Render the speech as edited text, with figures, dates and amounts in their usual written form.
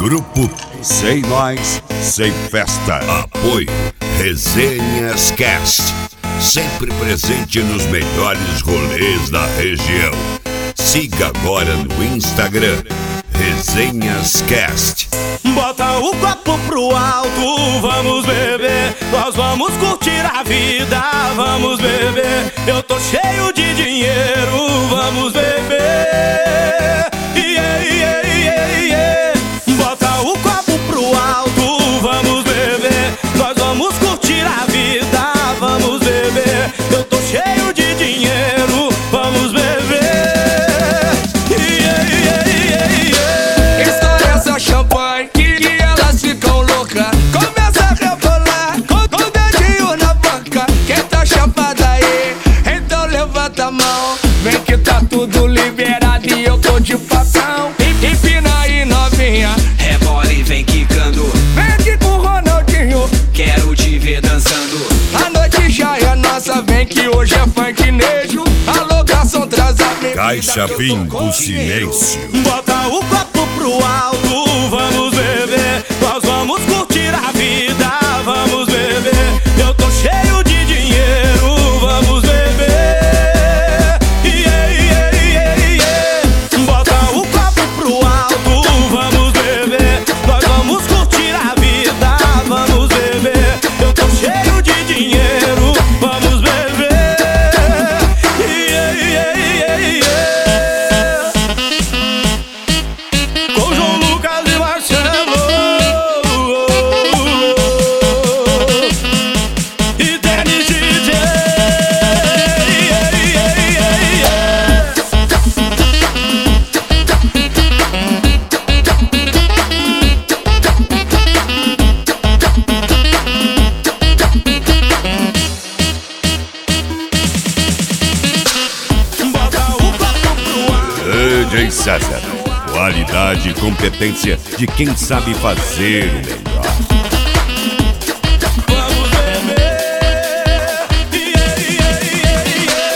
Grupo Sem Nós, Sem Festa. Apoio Resenhas Cast, sempre presente nos melhores rolês da região. Siga agora no Instagram, Resenhas Cast. Bota o copo pro alto, vamos beber. Nós vamos curtir a vida, vamos beber. Eu tô cheio de dinheiro, vamos beber. Yeah, yeah, yeah, yeah. Bota o copo pro alto, vamos beber. Nós vamos curtir a vida, vamos beber. Eu tô cheio de dinheiro, vamos beber. Yeah, yeah, yeah, yeah. Estoura essa champanhe que elas ficam loucas. Começa a rebolar com o dedinho na boca. Quem tá chapada aí, então levanta a mão. Vem que tá tudo liberado e eu tô de papão. Empina aí novinha, rebola e vem quicando. vem aqui com o Ronaldinho. Quero te ver dançando. A noite já é nossa, vem que hoje é funknejo. Alô garçom, traz a bebida Caixa que eu Fim tô do com Silêncio. Bota o copo pro alto, vamos beber. Nós vamos curtir a vida, vamos beber. Eu tô cheio de dinheiro, vamos beber. Yeah, yeah, yeah, yeah. Bota o copo pro alto, vamos beber. Nós vamos curtir a vida, vamos beber. Eu tô cheio de dinheiro, vamos beber. Yeah, yeah, yeah, yeah. Com João Lucas e Marcelo e Dennis DJ. Yeah, yeah, yeah, yeah. Bota o copo pro ar. DJ César, qualidade e competência de quem sabe fazer o melhor.